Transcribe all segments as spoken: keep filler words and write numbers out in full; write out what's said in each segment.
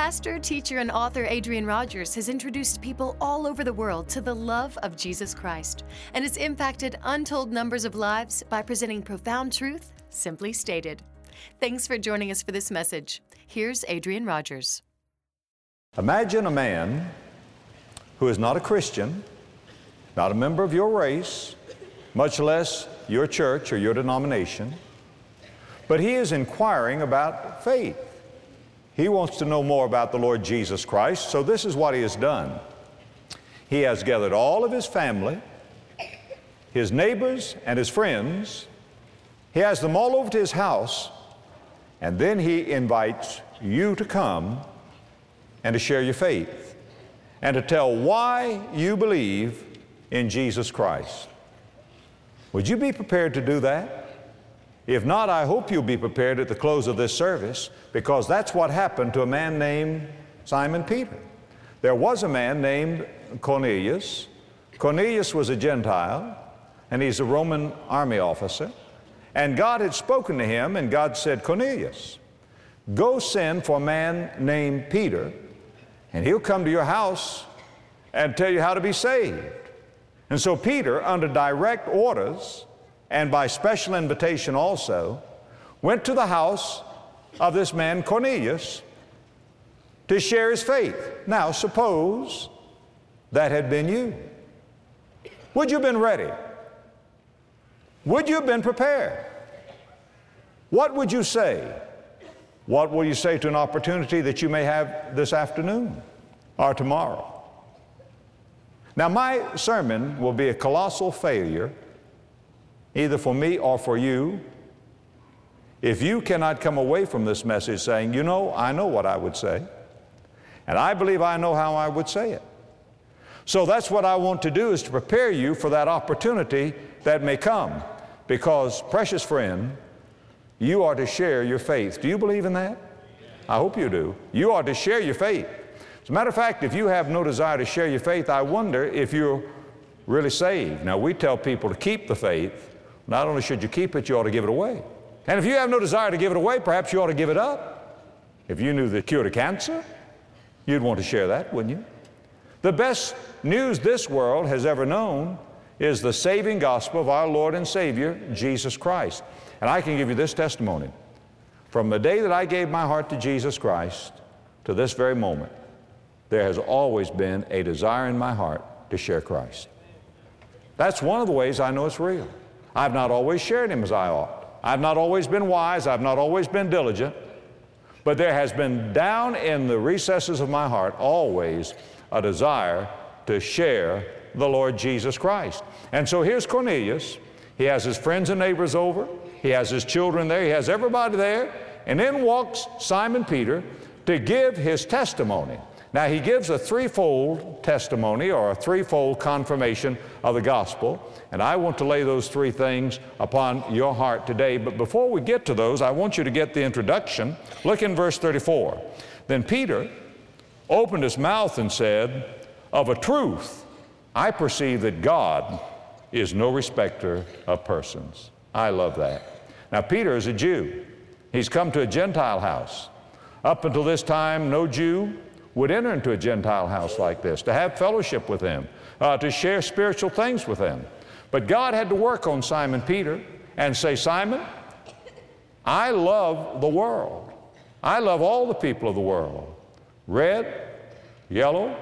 Pastor, teacher, and author Adrian Rogers has introduced people all over the world to the love of Jesus Christ and has impacted untold numbers of lives by presenting profound truth, simply stated. Thanks for joining us for this message. Here's Adrian Rogers. Imagine a man who is not a Christian, not a member of your race, much less your church or your denomination, but he is inquiring about faith. He wants to know more about the Lord Jesus Christ, so this is what he has done. He has gathered all of his family, his neighbors, and his friends. He has them all over to his house, and then he invites you to come and to share your faith and to tell why you believe in Jesus Christ. Would you be prepared to do that? If not, I hope you'll be prepared at the close of this service, because that's what happened to a man named Simon Peter. There was a man named Cornelius. Cornelius was a Gentile, and he's a Roman army officer. And God had spoken to him, and God said, Cornelius, go send for a man named Peter, and he'll come to your house and tell you how to be saved. And so Peter, under direct orders, and by special invitation also, went to the house of this man Cornelius to share his faith. Now, suppose that had been you. Would you have been ready? Would you have been prepared? What would you say? What will you say to an opportunity that you may have this afternoon or tomorrow? Now, my sermon will be a colossal failure, either for me or for you, if you cannot come away from this message saying, you know, I know what I would say, and I believe I know how I would say it. So that's what I want to do, is to prepare you for that opportunity that may come, because, precious friend, you are to share your faith. Do you believe in that? I hope you do. You are to share your faith. As a matter of fact, if you have no desire to share your faith, I wonder if you're really saved. Now, we tell people to keep the faith. Not only should you keep it, you ought to give it away. And if you have no desire to give it away, perhaps you ought to give it up. If you knew the cure to cancer, you'd want to share that, wouldn't you? The best news this world has ever known is the saving gospel of our Lord and Savior, Jesus Christ. And I can give you this testimony. From the day that I gave my heart to Jesus Christ to this very moment, there has always been a desire in my heart to share Christ. That's one of the ways I know it's real. I've not always shared Him as I ought. I've not always been wise. I've not always been diligent. But there has been down in the recesses of my heart always a desire to share the Lord Jesus Christ. And so here's Cornelius. He has his friends and neighbors over. He has his children there. He has everybody there. And in walks Simon Peter to give his testimony. Now, he gives a threefold testimony, or a threefold confirmation of the gospel, and I want to lay those three things upon your heart today. But before we get to those, I want you to get the introduction. Look in verse thirty-four. Then Peter opened his mouth and said, of a truth, I perceive that God is no respecter of persons. I love that. Now, Peter is a Jew. He's come to a Gentile house. Up until this time, no Jew would enter into a Gentile house like this, to have fellowship with them, uh, to share spiritual things with them. But God had to work on Simon Peter and say, Simon, I love the world. I love all the people of the world. Red, yellow,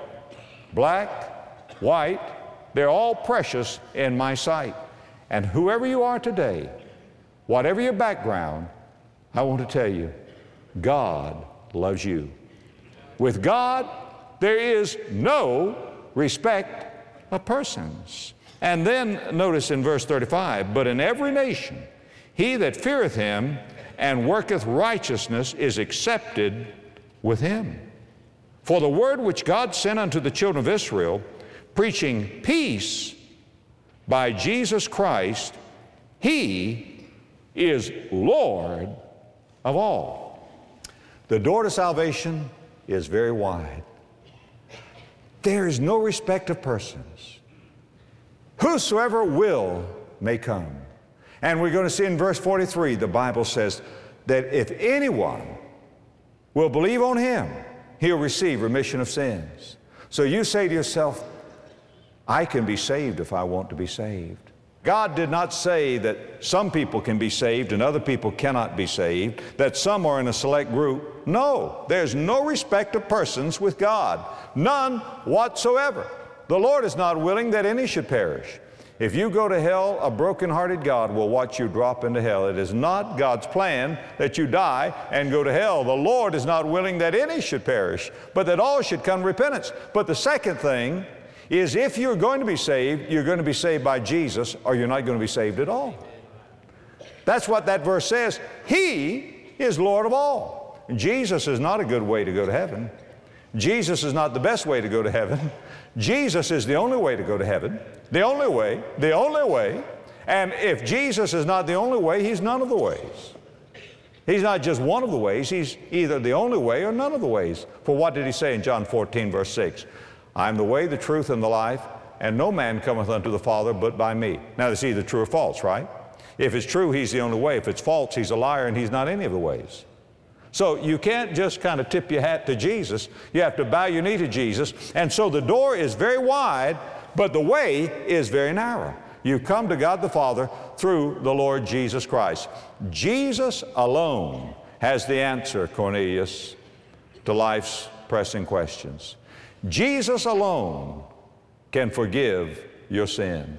black, white, they're all precious in my sight. And whoever you are today, whatever your background, I want to tell you, God loves you. With God, there is no respect of persons. And then notice in verse thirty-five, but in every nation, he that feareth him and worketh righteousness is accepted with him. For the word which God sent unto the children of Israel, preaching peace by Jesus Christ, he is Lord of all. The door to salvation is very wide. There is no respect of persons. Whosoever will may come. And we're going to see in verse forty-three, the Bible says that if anyone will believe on Him, he'll receive remission of sins. So you say to yourself, I can be saved if I want to be saved. God did not say that some people can be saved and other people cannot be saved, that some are in a select group. No, there's no respect of persons with God, none whatsoever. The Lord is not willing that any should perish. If you go to hell, a broken-hearted God will watch you drop into hell. It is not God's plan that you die and go to hell. The Lord is not willing that any should perish, but that all should come to repentance. But the second thing is, if you're going to be saved, you're going to be saved by Jesus, or you're not going to be saved at all. That's what that verse says. He is Lord of all. Jesus is not a good way to go to heaven. Jesus is not the best way to go to heaven. Jesus is the only way to go to heaven. The only way, the only way. And if Jesus is not the only way, He's none of the ways. He's not just one of the ways. He's either the only way or none of the ways. For what did He say in John fourteen, verse six? I am the way, the truth, and the life, and no man cometh unto the Father but by me. Now, it's either true or false, right? If it's true, He's the only way. If it's false, He's a liar, and He's not any of the ways. So you can't just kind of tip your hat to Jesus. You have to bow your knee to Jesus. And so the door is very wide, but the way is very narrow. You come to God the Father through the Lord Jesus Christ. Jesus alone has the answer, Cornelius, to life's pressing questions. Jesus alone can forgive your sin.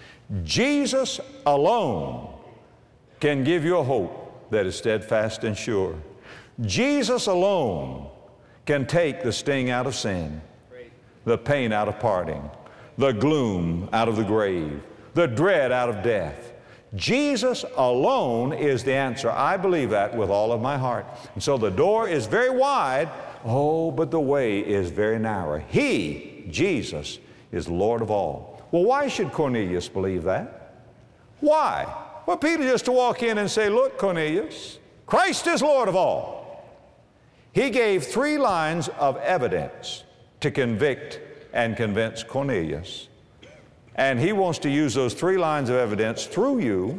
Jesus alone can give you a hope that is steadfast and sure. Jesus alone can take the sting out of sin, the pain out of parting, the gloom out of the grave, the dread out of death. Jesus alone is the answer. I believe that with all of my heart. And so the door is very wide. Oh, but the way is very narrow. He, Jesus, is Lord of all. Well, why should Cornelius believe that? Why? Well, Peter just to walk in and say, look, Cornelius, Christ is Lord of all. He gave three lines of evidence to convict and convince Cornelius. And he wants to use those three lines of evidence through you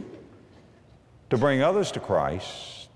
to bring others to Christ,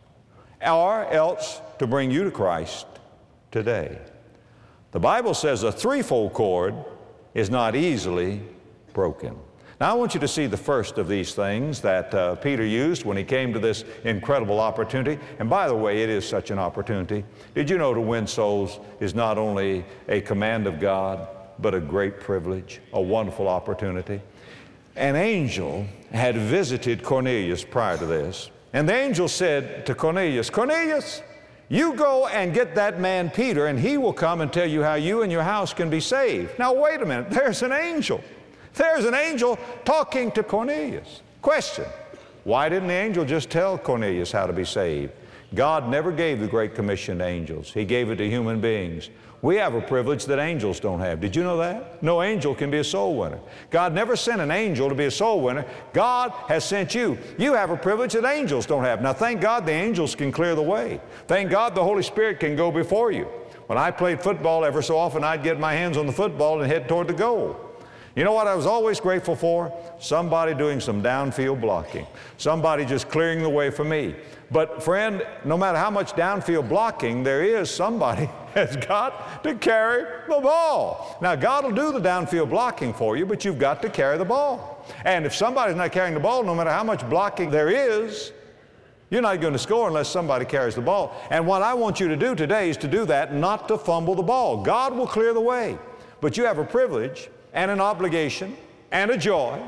or else to bring you to Christ today. The Bible says a threefold cord is not easily broken. Now I want you to see the first of these things that uh, Peter used when he came to this incredible opportunity. And by the way, it is such an opportunity. Did you know to win souls is not only a command of God, but a great privilege, a wonderful opportunity? An angel had visited Cornelius prior to this, and the angel said to Cornelius, Cornelius, you go and get that man Peter, and he will come and tell you how you and your house can be saved. Now wait a minute, there's an angel. There's an angel talking to Cornelius. Question, why didn't the angel just tell Cornelius how to be saved? God never gave the Great Commission to angels. He gave it to human beings. We have a privilege that angels don't have. Did you know that? No angel can be a soul winner. God never sent an angel to be a soul winner. God has sent you. You have a privilege that angels don't have. Now, thank God the angels can clear the way. Thank God the Holy Spirit can go before you. When I played football, ever so often I'd get my hands on the football and head toward the goal. You know what I was always grateful for? Somebody doing some downfield blocking. Somebody just clearing the way for me. But friend, no matter how much downfield blocking there is, somebody has got to carry the ball. Now, God will do the downfield blocking for you, but you've got to carry the ball. And if somebody's not carrying the ball, no matter how much blocking there is, you're not going to score unless somebody carries the ball. And what I want you to do today is to do that, not to fumble the ball. God will clear the way. But you have a privilege and an obligation and a joy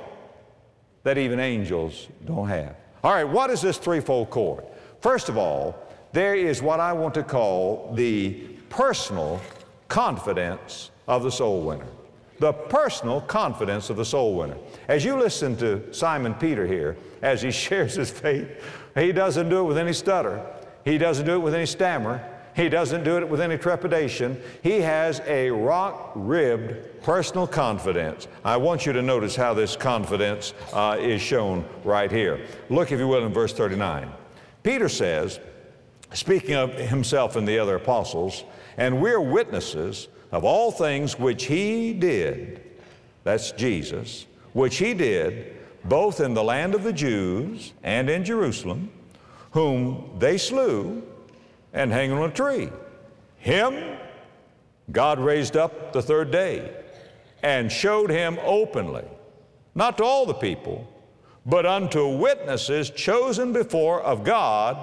that even angels don't have. All right, what is this threefold cord? First of all, there is what I want to call the personal confidence of the soul winner. The personal confidence of the soul winner. As you listen to Simon Peter here, as he shares his faith, he doesn't do it with any stutter. He doesn't do it with any stammer. He doesn't do it with any trepidation. He has a rock-ribbed personal confidence. I want you to notice how this confidence uh, is shown right here. Look, if you will, in verse thirty-nine. Peter says, speaking of himself and the other apostles, and we're witnesses of all things which he did, that's Jesus, which he did both in the land of the Jews and in Jerusalem, whom they slew and hanged on a tree. Him God raised up the third day and showed him openly, not to all the people, but unto witnesses chosen before of God,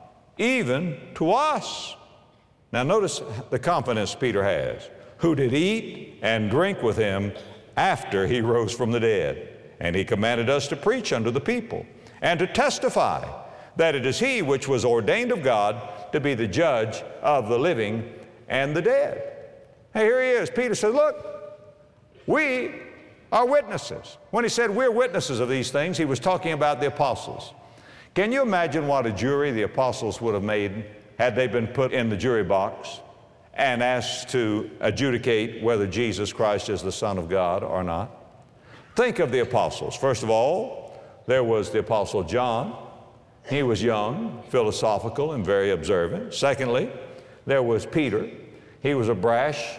even to us. Now notice the confidence Peter has, who did eat and drink with him after he rose from the dead. And he commanded us to preach unto the people and to testify that it is he which was ordained of God to be the judge of the living and the dead. Hey, here he is. Peter said, look, we are witnesses. When he said we're witnesses of these things, he was talking about the apostles. Can you imagine what a jury the apostles would have made had they been put in the jury box and asked to adjudicate whether Jesus Christ is the Son of God or not? Think of the apostles. First of all, there was the apostle John. He was young, philosophical, and very observant. Secondly, there was Peter. He was a brash,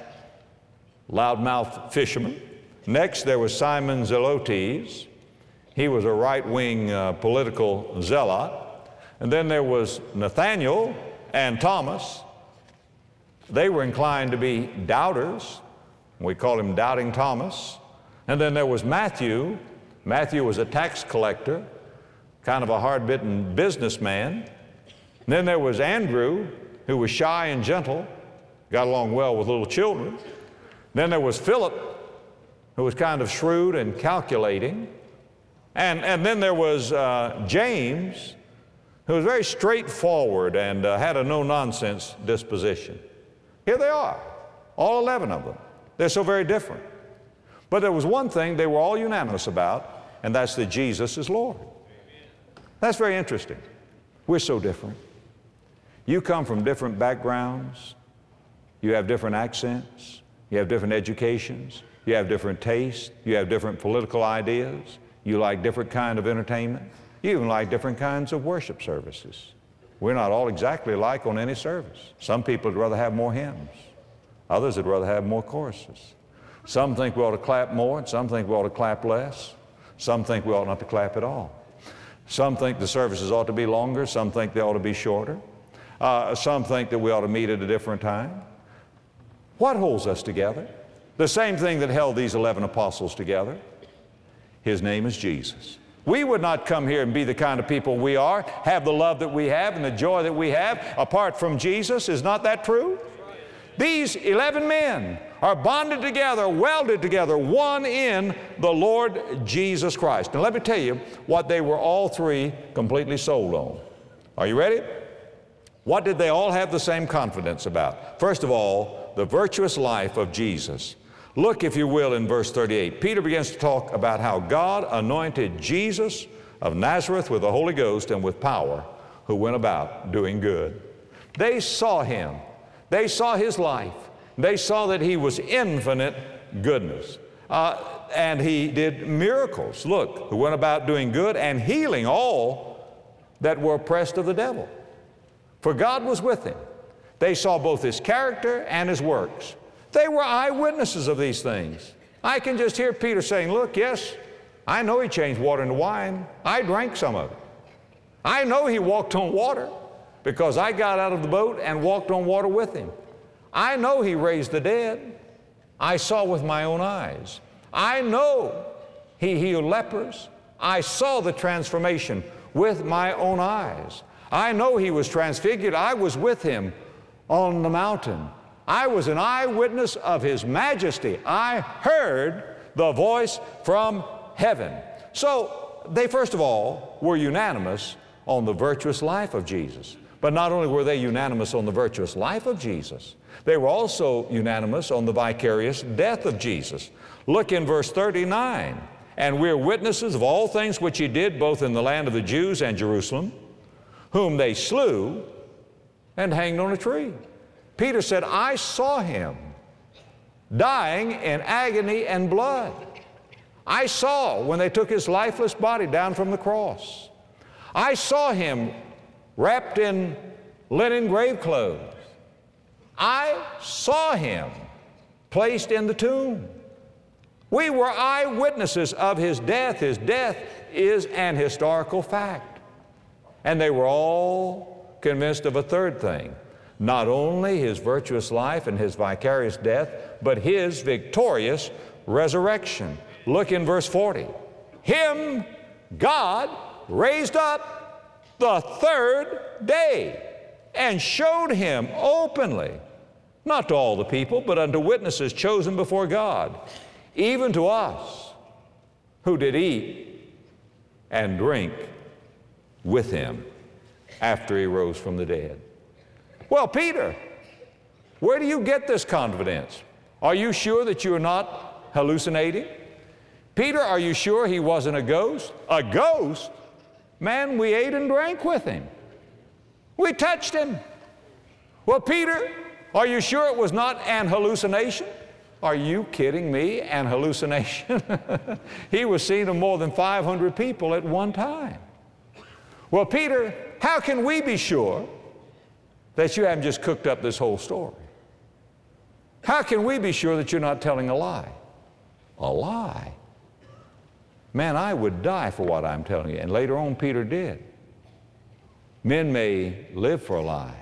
loudmouth fisherman. Next, there was Simon Zelotes. He was a right-wing uh, political zealot. And then there was Nathaniel and Thomas. They were inclined to be doubters. We call him Doubting Thomas. And then there was Matthew. Matthew was a tax collector, kind of a hard-bitten businessman. And then there was Andrew, who was shy and gentle, got along well with little children. Then there was Philip, who was kind of shrewd and calculating. And, and then there was uh, James, who was very straightforward and uh, had a no-nonsense disposition. Here they are, all eleven of them. They're so very different. But there was one thing they were all unanimous about, and that's that Jesus is Lord. That's very interesting. We're so different. You come from different backgrounds. You have different accents. You have different educations. You have different tastes. You have different political ideas. You like different kind of entertainment. You even like different kinds of worship services. We're not all exactly alike on any service. Some people would rather have more hymns. Others would rather have more choruses. Some think we ought to clap more, and some think we ought to clap less. Some think we ought not to clap at all. Some think the services ought to be longer. Some think they ought to be shorter. Uh, some think that we ought to meet at a different time. What holds us together? The same thing that held these eleven apostles together. His name is Jesus. We would not come here and be the kind of people we are, have the love that we have and the joy that we have apart from Jesus. Is not that true? These eleven men are bonded together, welded together, one in the Lord Jesus Christ. Now let me tell you what they were all three completely sold on. Are you ready? What did they all have the same confidence about? First of all, the virtuous life of Jesus. Look, if you will, in verse thirty-eight. Peter begins to talk about how God anointed Jesus of Nazareth with the Holy Ghost and with power, who went about doing good. They saw him. They saw his life. They saw that he was infinite goodness. Uh, and he did miracles. Look, who went about doing good and healing all that were oppressed of the devil. For God was with him. They saw both his character and his works. They were eyewitnesses of these things. I can just hear Peter saying, look, yes, I know he changed water into wine. I drank some of it. I know he walked on water because I got out of the boat and walked on water with him. I know he raised the dead. I saw with my own eyes. I know he healed lepers. I saw the transformation with my own eyes. I know he was transfigured. I was with him on the mountain. I was an eyewitness of his majesty. I heard the voice from heaven. So they, first of all, were unanimous on the virtuous life of Jesus. But not only were they unanimous on the virtuous life of Jesus, they were also unanimous on the vicarious death of Jesus. Look in verse thirty-nine. And we're witnesses of all things which he did both in the land of the Jews and Jerusalem, whom they slew and hanged on a tree. Peter said, I saw him dying in agony and blood. I saw when they took his lifeless body down from the cross. I saw him wrapped in linen grave clothes. I saw him placed in the tomb. We were eyewitnesses of his death. His death is an historical fact. And they were all convinced of a third thing, not only his virtuous life and his vicarious death, but his victorious resurrection. Look in verse forty. Him God raised up the third day and showed him openly, not to all the people, but unto witnesses chosen before God, even to us who did eat and drink with him after he rose from the dead. Well, Peter, where do you get this confidence? Are you sure that you're not hallucinating? Peter, are you sure he wasn't a ghost? A ghost? Man, we ate and drank with him. We touched him. Well, Peter, are you sure it was not an hallucination? Are you kidding me? An hallucination? He was seen of more than five hundred people at one time. Well, Peter, how can we be sure that you haven't just cooked up this whole story? How can we be sure that you're not telling a lie? A lie? Man, I would die for what I'm telling you. And later on, Peter did. Men may live for a lie,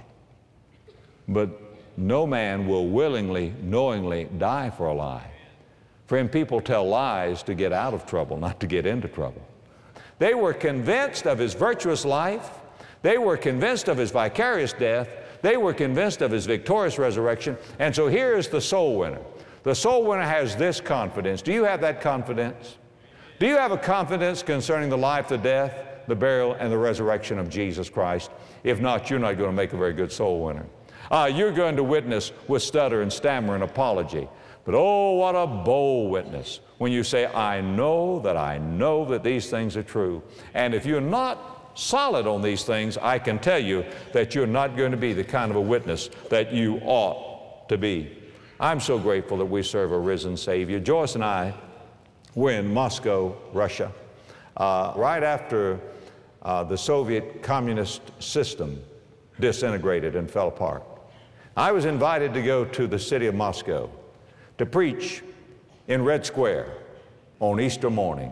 but no man will willingly, knowingly die for a lie. Friend, people tell lies to get out of trouble, not to get into trouble. They were convinced of his virtuous life. They were convinced of his vicarious death. They were convinced of his victorious resurrection. And so here is the soul winner. The soul winner has this confidence. Do you have that confidence? Do you have a confidence concerning the life, the death, the burial, and the resurrection of Jesus Christ? If not, you're not going to make a very good soul winner. Uh, you're going to witness with stutter and stammer and apology. But oh, what a bold witness when you say, I know that I know that these things are true. And if you're not solid on these things, I can tell you that you're not going to be the kind of a witness that you ought to be. I'm so grateful that we serve a risen Savior. Joyce and I were in Moscow, Russia, uh, right after uh, the Soviet communist system disintegrated and fell apart. I was invited to go to the city of Moscow to preach in Red Square on Easter morning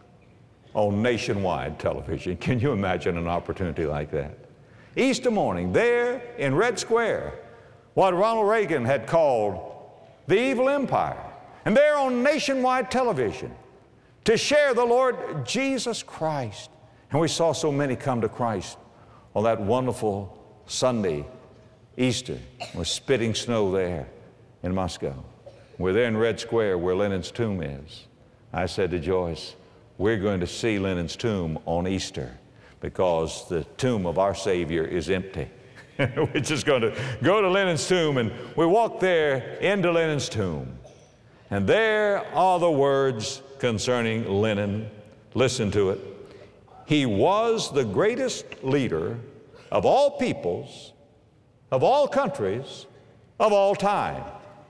on nationwide television. Can you imagine an opportunity like that? Easter morning, there in Red Square, what Ronald Reagan had called the evil empire, and there on nationwide television to share the Lord Jesus Christ. And we saw so many come to Christ on that wonderful Sunday, Easter. We're spitting snow there in Moscow. We're there in Red Square where Lenin's tomb is. I said to Joyce, we're going to see Lenin's tomb on Easter because the tomb of our Savior is empty. We're just going to go to Lenin's tomb, and we walk there into Lenin's tomb. And there are the words concerning Lenin. Listen to it. He was the greatest leader of all peoples, of all countries, of all time.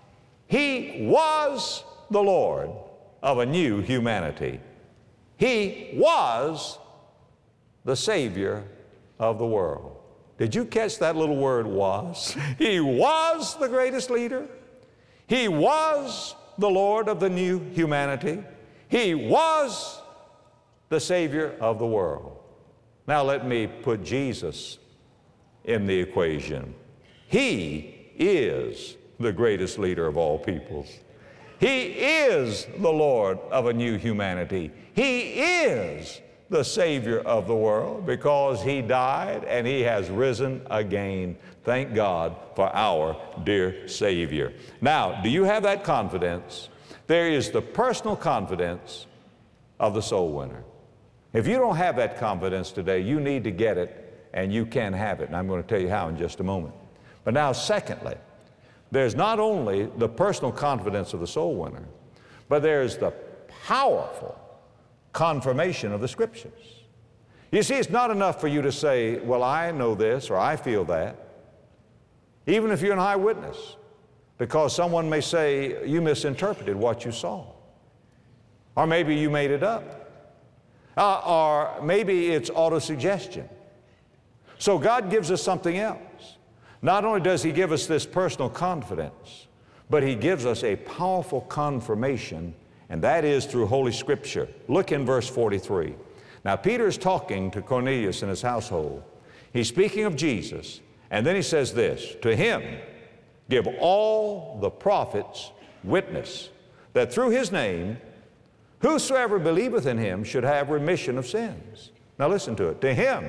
He was the Lord of a new humanity. He was the Savior of the world. Did you catch that little word, was? He was the greatest leader. He was the Lord of the new humanity. He was the Savior of the world. Now let me put Jesus in the equation. He is the greatest leader of all peoples. He is the Lord of a new humanity. He is the Savior of the world because He died and He has risen again. Thank God for our dear Savior. Now, do you have that confidence? There is the personal confidence of the soul winner. If you don't have that confidence today, you need to get it, and you can have it. And I'm going to tell you how in just a moment. But now, secondly, there's not only the personal confidence of the soul winner, but there's the powerful confirmation of the Scriptures. You see, it's not enough for you to say, well, I know this or I feel that, even if you're an eyewitness, because someone may say you misinterpreted what you saw, or maybe you made it up, uh, or maybe it's autosuggestion. So God gives us something else. Not only does He give us this personal confidence, but He gives us a powerful confirmation, and that is through Holy Scripture. Look in verse forty-three. Now, Peter is talking to Cornelius and his household. He's speaking of Jesus, And then he says this, to him give all the prophets witness, that through his name whosoever believeth in him should have remission of sins. Now listen to it. To him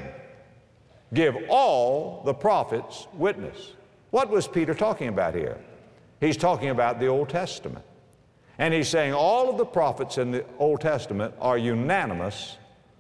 give all the prophets witness. What was Peter talking about here? He's talking about the Old Testament. And he's saying all of the prophets in the Old Testament are unanimous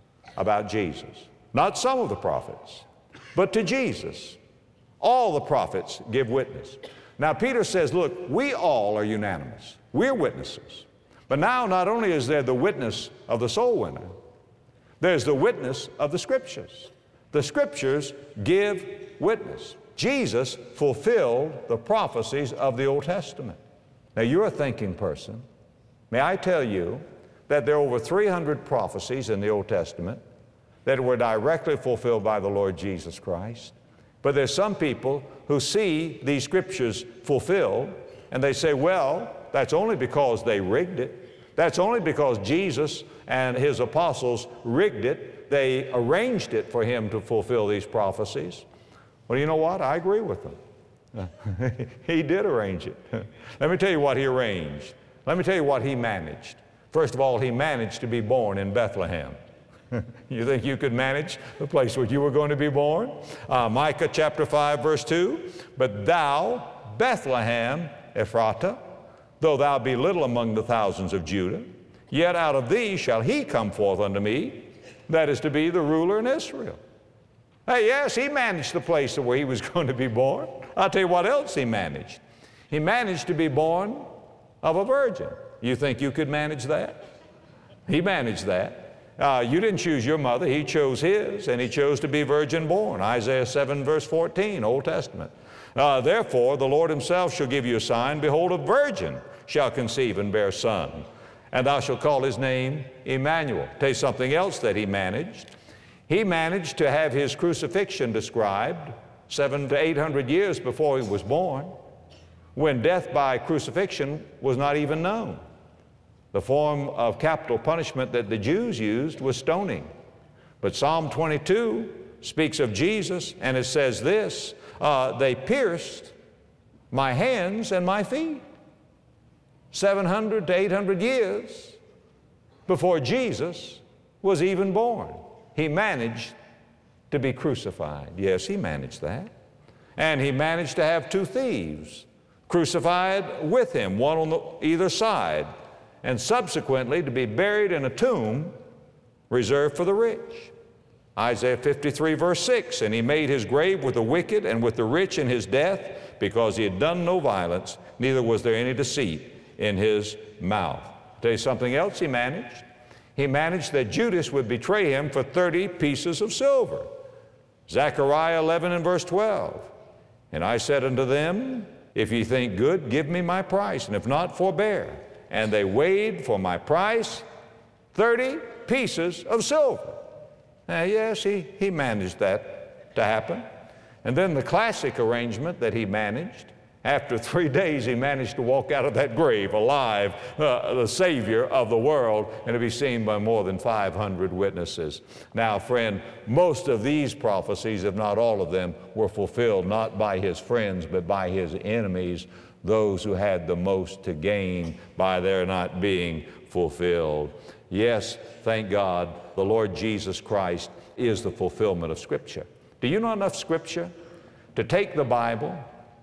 about Jesus. Not some of the prophets, but to Jesus. All the prophets give witness. Now Peter says, look, we all are unanimous. We're witnesses. But now not only is there the witness of the soul winner, there's the witness of the Scriptures. The Scriptures give witness. Jesus fulfilled the prophecies of the Old Testament. Now you're a thinking person. May I tell you that there are over three hundred prophecies in the Old Testament that were directly fulfilled by the Lord Jesus Christ. But there's some people who see these Scriptures fulfilled and they say, well, that's only because they rigged it. That's only because Jesus and his apostles rigged it. They arranged it for him to fulfill these prophecies. Well, you know what? I agree with them. He did arrange it. Let me tell you what he arranged. Let me tell you what he managed. First of all, he managed to be born in Bethlehem. You think you could manage the place where you were going to be born? Uh, Micah chapter five, verse two, but thou, Bethlehem Ephratah, though thou be little among the thousands of Judah, yet out of thee shall he come forth unto me, that is to be the ruler in Israel. Hey, yes, he managed the place where he was going to be born. I'll tell you what else he managed. He managed to be born of a virgin. You think you could manage that? He managed that. Uh, you didn't choose your mother. He chose his, and he chose to be virgin born. Isaiah seven, verse fourteen, Old Testament. Uh, Therefore, the Lord himself shall give you a sign. Behold, a virgin shall conceive and bear a son, and thou shalt call his name Emmanuel. Tell you something else that he managed. He managed to have his crucifixion described seven to eight hundred years before he was born, when death by crucifixion was not even known. The form of capital punishment that the Jews used was stoning. But Psalm twenty-two speaks of Jesus, and it says this, uh, they pierced my hands and my feet. seven hundred to eight hundred years before Jesus was even born. He managed to be crucified. Yes, he managed that. And he managed to have two thieves crucified with him, one on the, either side, and subsequently to be buried in a tomb reserved for the rich. Isaiah fifty-three, verse six, and he made his grave with the wicked and with the rich in his death, because he had done no violence, neither was there any deceit in his mouth. Tell you something else he managed. He managed that Judas would betray him for thirty pieces of silver. Zechariah eleven and verse twelve, and I said unto them, if ye think good, give me my price, and if not, forbear. And they weighed for my price thirty pieces of silver. Now, yes, he, he managed that to happen. And then the classic arrangement that he managed, after three days he managed to walk out of that grave alive, uh, the Savior of the world, and to be seen by more than five hundred witnesses. Now, friend, most of these prophecies, if not all of them, were fulfilled not by his friends, but by his enemies, those who had the most to gain by their not being fulfilled. Yes, thank God, the Lord Jesus Christ is the fulfillment of Scripture. Do you know enough Scripture to take the Bible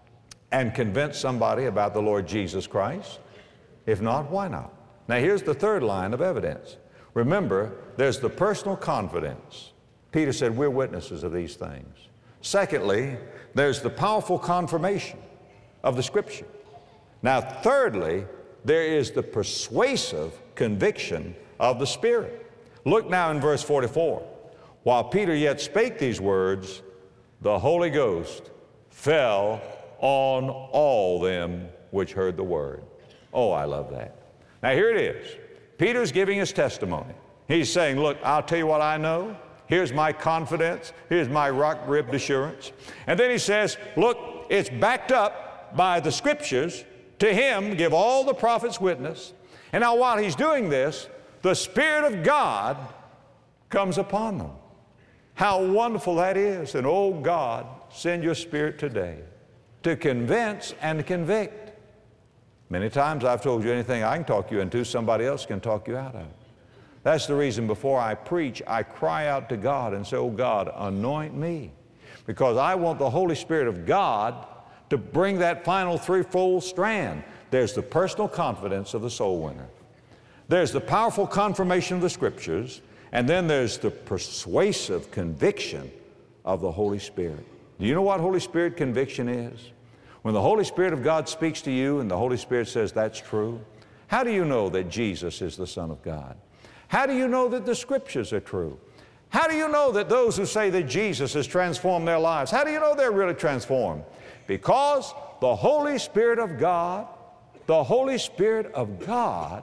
and convince somebody about the Lord Jesus Christ? If not, why not? Now here's the third line of evidence. Remember, there's the personal confidence. Peter said, we're witnesses of these things. Secondly, there's the powerful confirmation of the Scripture. Now, thirdly, there is the persuasive conviction of the Spirit. Look now in verse forty-four. While Peter yet spake these words, the Holy Ghost fell on all them which heard the word. Oh, I love that. Now, here it is. Peter's giving his testimony. He's saying, look, I'll tell you what I know. Here's my confidence. Here's my rock-ribbed assurance. And then he says, look, it's backed up by the Scriptures. To him give all the prophets witness. And now while he's doing this, the Spirit of God comes upon them. How wonderful that is. And oh, God send your Spirit today to convince and convict. Many times I've told you anything I can talk you into, somebody else can talk you out of. That's the reason before I preach, I cry out to God and say, oh God, anoint me. Because I want the Holy Spirit of God to bring that final threefold strand. There's the personal confidence of the soul winner. There's the powerful confirmation of the Scriptures. And then there's the persuasive conviction of the Holy Spirit. Do you know what Holy Spirit conviction is? When the Holy Spirit of God speaks to you and the Holy Spirit says that's true, how do you know that Jesus is the Son of God? How do you know that the Scriptures are true? How do you know that those who say that Jesus has transformed their lives, how do you know they're really transformed? Because the Holy Spirit of God, the Holy Spirit of God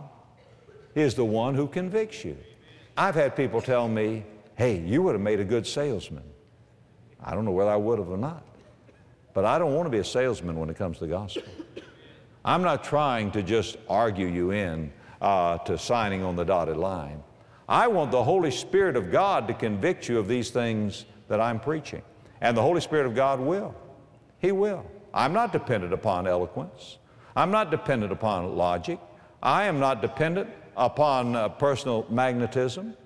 is the one who convicts you. I've had people tell me, hey, you would have made a good salesman. I don't know whether I would have or not. But I don't want to be a salesman when it comes to the gospel. I'm not trying to just argue you in uh, to signing on the dotted line. I want the Holy Spirit of God to convict you of these things that I'm preaching. And the Holy Spirit of God will. He will. I'm not dependent upon eloquence. I'm not dependent upon logic. I am not dependent upon uh, personal magnetism.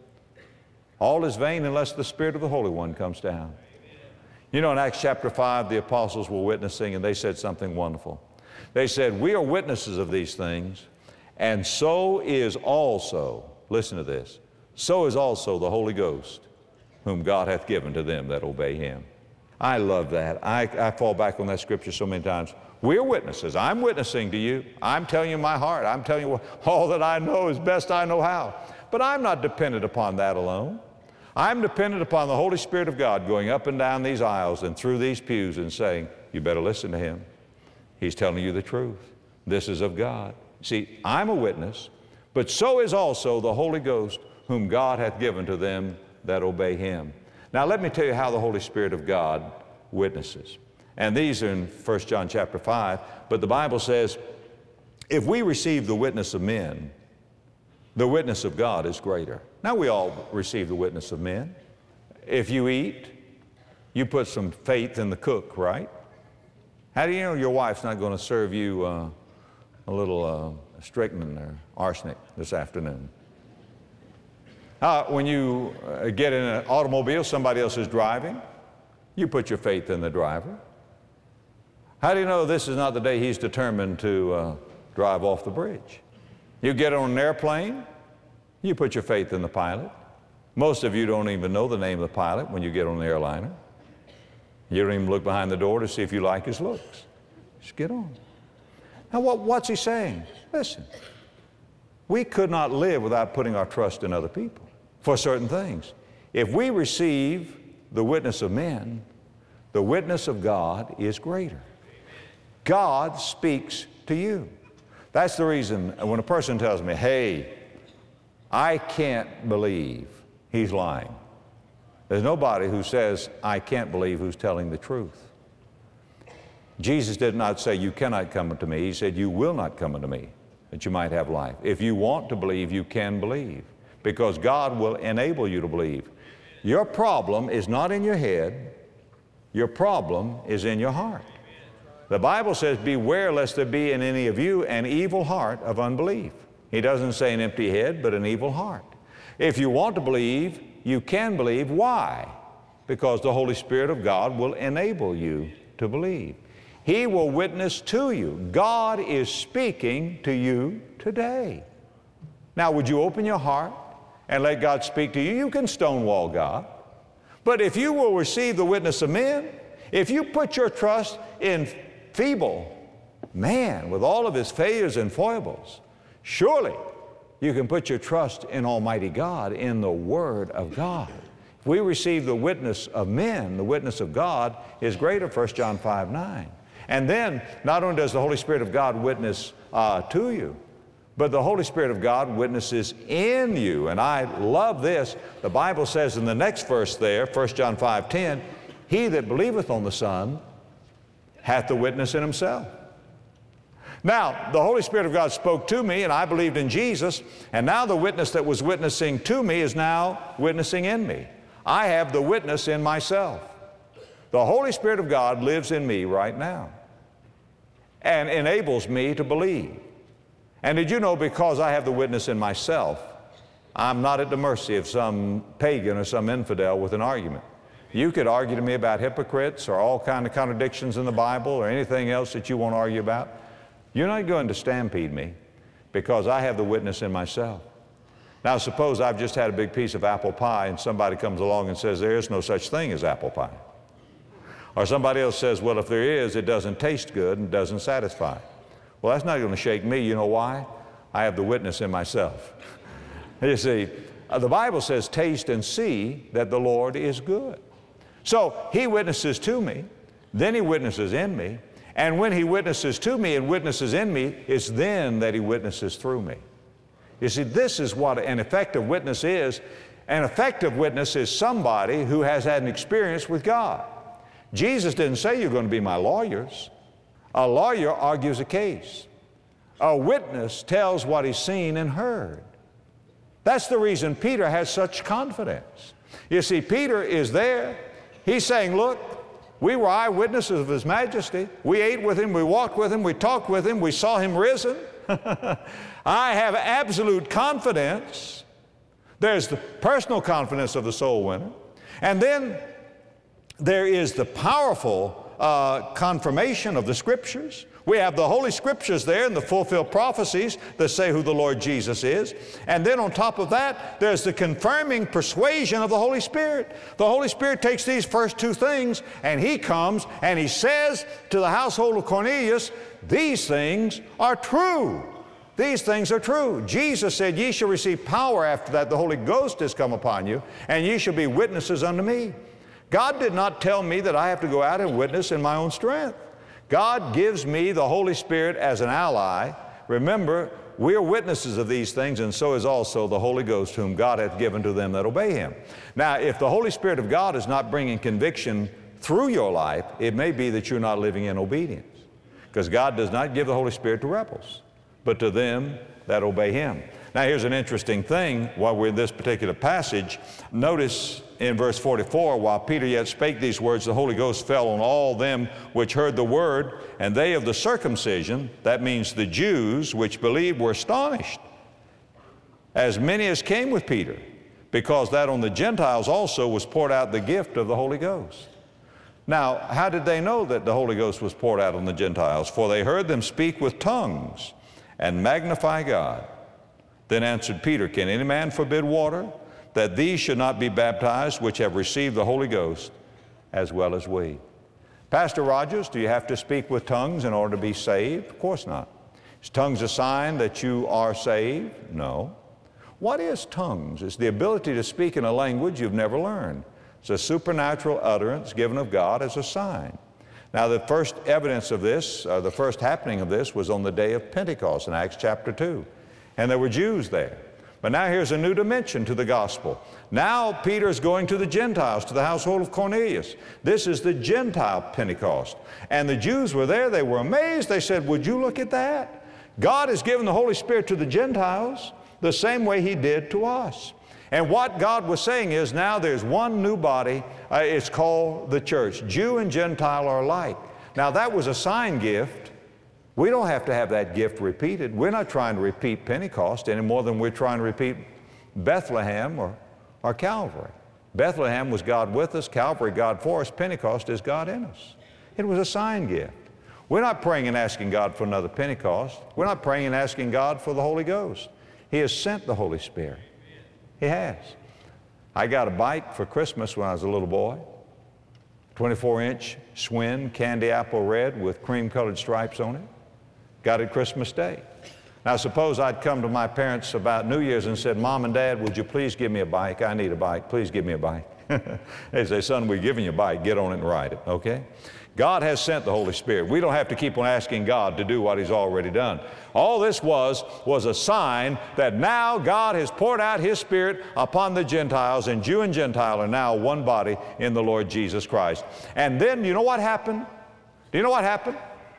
All is vain unless the Spirit of the Holy One comes down. You know, in Acts chapter five, the apostles were witnessing, and they said something wonderful. They said, we are witnesses of these things, and so is also, listen to this, so is also the Holy Ghost, whom God hath given to them that obey Him. I love that. I, I fall back on that scripture so many times. We're witnesses. I'm witnessing to you. I'm telling you my heart. I'm telling you all that I know as best I know how. But I'm not dependent upon that alone. I'm dependent upon the Holy Spirit of God going up and down these aisles and through these pews and saying, you better listen to Him. He's telling you the truth. This is of God. See, I'm a witness, but so is also the Holy Ghost, whom God hath given to them that obey Him. Now let me tell you how the Holy Spirit of God witnesses. And these are in First John chapter five, but the Bible says, if we receive the witness of men, the witness of God is greater. Now we all receive the witness of men. If you eat, you put some faith in the cook, right? How do you know your wife's not going to serve you uh, a little uh, strychnine or arsenic this afternoon? Uh, when you uh, get in an automobile, somebody else is driving, you put your faith in the driver. How do you know this is not the day he's determined to uh, drive off the bridge? You get on an airplane, you put your faith in the pilot. Most of you don't even know the name of the pilot when you get on the airliner. You don't even look behind the door to see if you like his looks. Just get on. Now what, what's he saying? Listen, we could not live without putting our trust in other people for certain things. If we receive the witness of men, the witness of God is greater. God speaks to you. That's the reason when a person tells me, hey, I can't believe, he's lying. There's nobody who says, I can't believe, who's telling the truth. Jesus did not say, you cannot come unto me. He said, you will not come unto me, that you might have life. If you want to believe, you can believe, because God will enable you to believe. Your problem is not in your head. Your problem is in your heart. The Bible says, beware lest there be in any of you an evil heart of unbelief. He doesn't say an empty head, but an evil heart. If you want to believe, you can believe. Why? Because the Holy Spirit of God will enable you to believe. He will witness to you. God is speaking to you today. Now, would you open your heart and let God speak to you? You can stonewall God. But if you will receive the witness of men, if you put your trust in feeble man with all of his failures and foibles, surely you can put your trust in Almighty God, in the Word of God. If we receive the witness of men, the witness of God is greater, First John five nine. And then, not only does the Holy Spirit of God witness uh, to you, but the Holy Spirit of God witnesses in you. And I love this. The Bible says in the next verse there, First John five ten, he that believeth on the Son hath the witness in himself. Now, the Holy Spirit of God spoke to me, and I believed in Jesus, and now the witness that was witnessing to me is now witnessing in me. I have the witness in myself. The Holy Spirit of God lives in me right now and enables me to believe. And did you know, because I have the witness in myself, I'm not at the mercy of some pagan or some infidel with an argument. You could argue to me about hypocrites or all kinds of contradictions in the Bible or anything else that you want to argue about. You're not going to stampede me because I have the witness in myself. Now suppose I've just had a big piece of apple pie and somebody comes along and says there is no such thing as apple pie. Or somebody else says, well, if there is, it doesn't taste good and doesn't satisfy. Well, that's not going to shake me. You know why? I have the witness in myself. You see, uh, the Bible says, taste and see that the Lord is good. So He witnesses to me, then He witnesses in me, and when He witnesses to me and witnesses in me, it's then that He witnesses through me. You see, this is what an effective witness is. An effective witness is somebody who has had an experience with God. Jesus didn't say you're going to be my lawyers. A lawyer argues a case. A witness tells what he's seen and heard. That's the reason Peter has such confidence. You see, Peter is there. He's saying, look, we were eyewitnesses of His majesty. We ate with Him, we walked with Him, we talked with Him, we saw Him risen. I have absolute confidence. There's the personal confidence of the soul winner. And then there is the powerful uh, confirmation of the Scriptures. We have the Holy Scriptures there and the fulfilled prophecies that say who the Lord Jesus is. And then on top of that, there's the confirming persuasion of the Holy Spirit. The Holy Spirit takes these first two things and He comes and He says to the household of Cornelius, these things are true. These things are true. Jesus said, ye shall receive power after that the Holy Ghost has come upon you, and ye shall be witnesses unto me. God did not tell me that I have to go out and witness in my own strength. God gives me the Holy Spirit as an ally. Remember, we are witnesses of these things, and so is also the Holy Ghost, whom God hath given to them that obey Him. Now, if the Holy Spirit of God is not bringing conviction through your life, it may be that you're not living in obedience. Because God does not give the Holy Spirit to rebels, but to them that obey Him. Now, here's an interesting thing while we're in this particular passage. Notice in verse forty-four, while Peter yet spake these words, the Holy Ghost fell on all them which heard the word, and they of the circumcision, that means the Jews which believed, were astonished, as many as came with Peter, because that on the Gentiles also was poured out the gift of the Holy Ghost. Now, how did they know that the Holy Ghost was poured out on the Gentiles? For they heard them speak with tongues and magnify God. Then answered Peter, can any man forbid water, that these should not be baptized which have received the Holy Ghost as well as we? Pastor Rogers, do you have to speak with tongues in order to be saved? Of course not. Is tongues a sign that you are saved? No. What is tongues? It's the ability to speak in a language you've never learned. It's a supernatural utterance given of God as a sign. Now, the first evidence of this, or the first happening of this, was on the day of Pentecost in Acts chapter two. And there were Jews there. But now here's a new dimension to the gospel. Now Peter's going to the Gentiles, to the household of Cornelius. This is the Gentile Pentecost. And the Jews were there. They were amazed. They said, would you look at that? God has given the Holy Spirit to the Gentiles the same way He did to us. And what God was saying is now there's one new body. Uh, it's called the church. Jew and Gentile are alike. Now that was a sign gift. We don't have to have that gift repeated. We're not trying to repeat Pentecost any more than we're trying to repeat Bethlehem or, or Calvary. Bethlehem was God with us. Calvary, God for us. Pentecost is God in us. It was a sign gift. We're not praying and asking God for another Pentecost. We're not praying and asking God for the Holy Ghost. He has sent the Holy Spirit. He has. I got a bike for Christmas when I was a little boy. twenty-four inch Schwinn candy apple red with cream-colored stripes on it. Got it Christmas Day. Now suppose I'd come to my parents about New Year's and said, Mom and Dad, would you please give me a bike? I need a bike. Please give me a bike. They say, son, we're giving you a bike. Get on it and ride it, okay? God has sent the Holy Spirit. We don't have to keep on asking God to do what He's already done. All this was, was a sign that now God has poured out His Spirit upon the Gentiles, and Jew and Gentile are now one body in the Lord Jesus Christ. And then, you know what happened? Do you know what happened?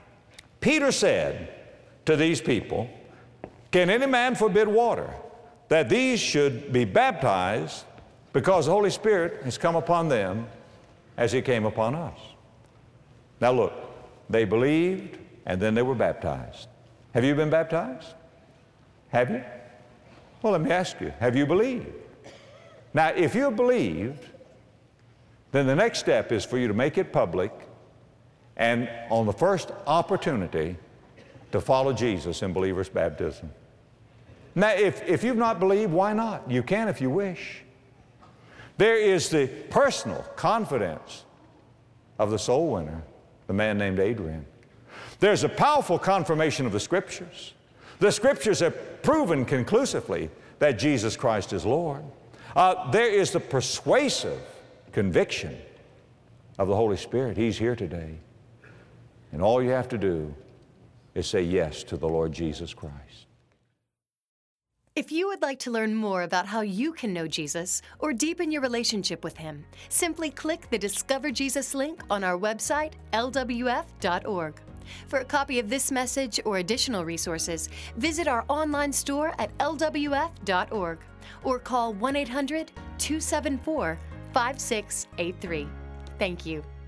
Peter said to these people, can any man forbid water, that these should be baptized, because the Holy Spirit has come upon them as He came upon us. Now look, they believed and then they were baptized. Have you been baptized? Have you? Well, let me ask you, have you believed? Now, if you have believed, then the next step is for you to make it public and on the first opportunity to follow Jesus in believer's baptism. Now, if, if you've not believed, why not? You can if you wish. There is the personal confidence of the soul winner, the man named Adrian. There's a powerful confirmation of the Scriptures. The Scriptures have proven conclusively that Jesus Christ is Lord. Uh, there is the persuasive conviction of the Holy Spirit. He's here today. And all you have to do is say yes to the Lord Jesus Christ. If you would like to learn more about how you can know Jesus or deepen your relationship with Him, simply click the Discover Jesus link on our website, L W F dot org. For a copy of this message or additional resources, visit our online store at L W F dot org or call one eight hundred, two seven four, five six eight three. Thank you.